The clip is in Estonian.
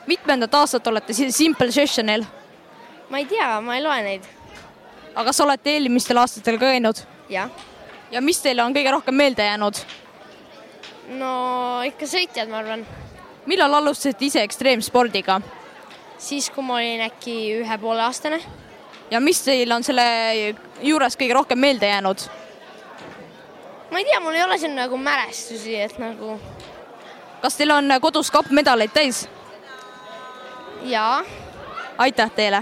Mitmendat aastat olete Simple Sessionil? Ma ei tea, ma ei loe neid. Aga kas olete eelmistel aastatel ka käinud? Jah. Ja mis teile on kõige rohkem meelde jäänud? No ikka sõitjad, ma arvan. Millal alustasite ise ekstreemspordiga? Siis, kui ma olin äkki 1,5 aastane. Ja mis teil on selle juures kõige rohkem meelde jäänud? Ma ei tea, mul ei ole siin nagu mälestusi, et nagu... Kas teil on kodus kapp medaleid täis? Jaa. Aitäh teile!